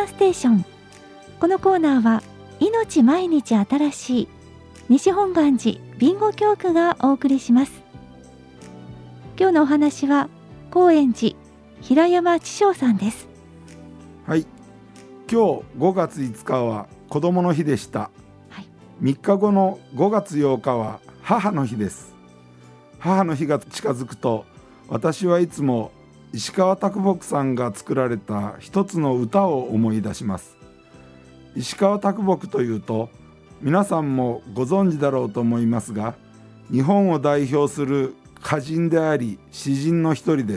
ーステーション。このコーナーは命毎日新しい西本願寺ビンゴ教区がお送りします。今日のお話は高円寺平山知正さんです。 はい、今日5月5日は子どもの日でした、3日後の5月8日は母の日です。母の日が近づくと、私はいつも石川啄木さんが作られた一つの歌を思い出します。石川啄木というと皆さんもご存知だろうと思いますが、日本を代表する歌人であり詩人の一人です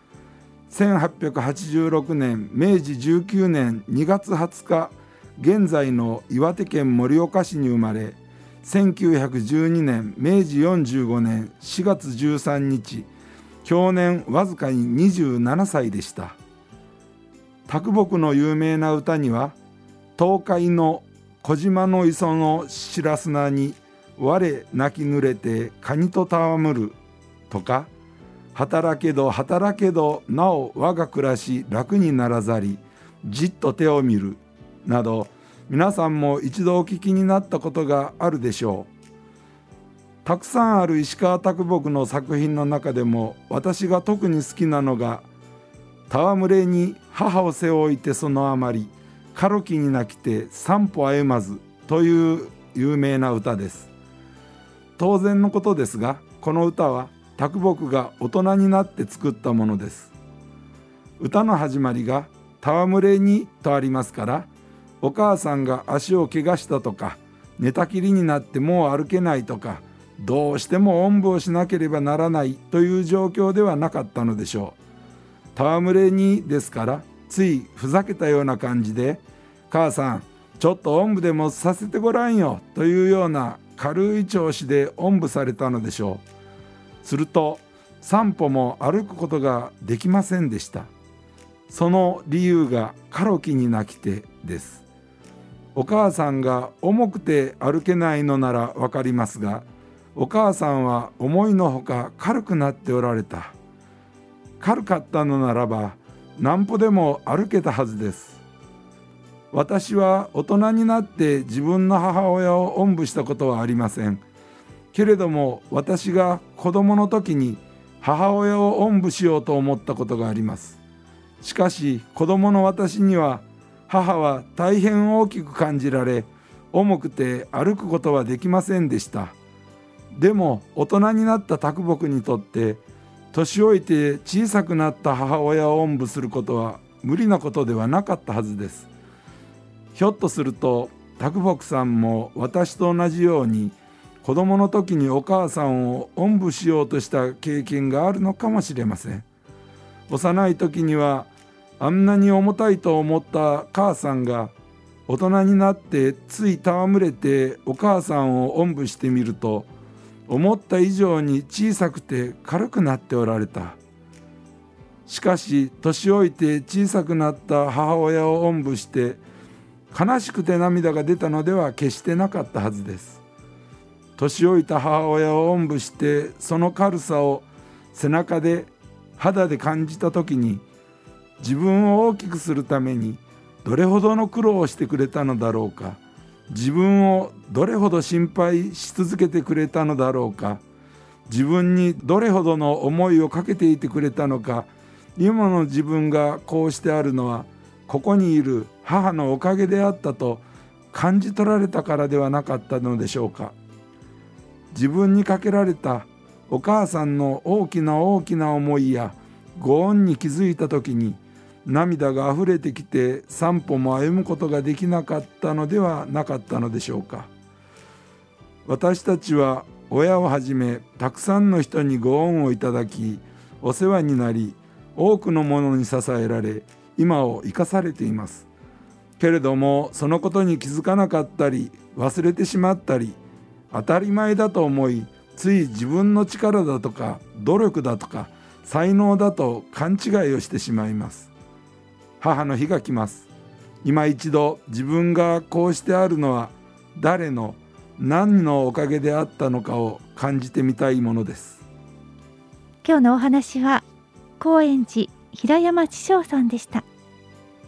。1886年明治19年2月20日、現在の岩手県盛岡市に生まれ、1912年明治45年4月13日、享年わずかに27歳でした。啄木の有名な歌には、東海の小島の磯の白砂に我泣き濡れてカニと戯るとか、働けど働けどなお我が暮らし楽にならざりじっと手を見るなど、皆さんも一度お聞きになったことがあるでしょう。たくさんある石川啄木の作品の中でも、私が特に好きなのが戯れに母を背負いてそのあまり軽きに泣きて三歩歩まずという有名な歌です。当然のことですが、この歌は啄木が大人になって作ったものです。歌の始まりが戯れにとありますから、お母さんが足を怪我したとか、寝たきりになってもう歩けないとか、どうしてもおんぶをしなければならないという状況ではなかったのでしょう。戯れにですから、ついふざけたような感じで、母さんちょっとおんぶでもさせてごらんよというような軽い調子でおんぶされたのでしょう。すると3歩も歩くことができませんでした。その理由が軽きに泣きてです。お母さんが重くて歩けないのならわかりますが、お母さんは思いのほか軽くなっておられた。軽かったのならば何歩でも歩けたはずです。私は大人になって自分の母親をおんぶしたことはありませんけれども、私が子供の時に母親をおんぶしようと思ったことがあります。しかし子供の私には母は大変大きく感じられ、重くて歩くことはできませんでした。でも大人になった啄木にとって、年老いて小さくなった母親をおんぶすることは無理なことではなかったはずです。ひょっとすると啄木さんも私と同じように、子供の時にお母さんをおんぶしようとした経験があるのかもしれません。幼い時にはあんなに重たいと思った母さんが、大人になってつい戯れてお母さんをおんぶしてみると、思った以上に小さくて軽くなっておられた。しかし年老いて小さくなった母親をおんぶして悲しくて涙が出たのでは決してなかったはずです。年老いた母親をおんぶして、その軽さを背中で肌で感じた時に、自分を大きくするためにどれほどの苦労をしてくれたのだろうか、自分をどれほど心配し続けてくれたのだろうか、自分にどれほどの思いをかけていてくれたのか、今の自分がこうしてあるのはここにいる母のおかげであったと感じ取られたからではなかったのでしょうか。自分にかけられたお母さんの大きな大きな思いやご恩に気づいた時に、涙があふれてきて3歩も歩むことができなかったのではなかったのでしょうか。私たちは親をはじめたくさんの人にご恩をいただき、お世話になり、多くのものに支えられ、今を生かされています。けれどもそのことに気づかなかったり忘れてしまったり、当たり前だと思い、つい自分の力だとか努力だとか才能だと勘違いをしてしまいます。母の日が来ます。今一度自分がこうしてあるのは誰の何のおかげであったのかを感じてみたいものです。 今日のお話は高円寺平山知正さんでした。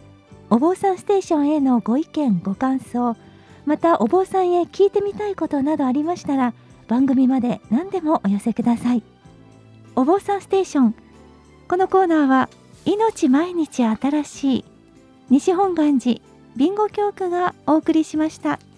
お坊さんステーションへのご意見ご感想、またお坊さんへ聞いてみたいことなどありましたら、番組まで何でもお寄せください。お坊さんステーション、このコーナーは命毎日新しい西本願寺備後教区がお送りしました。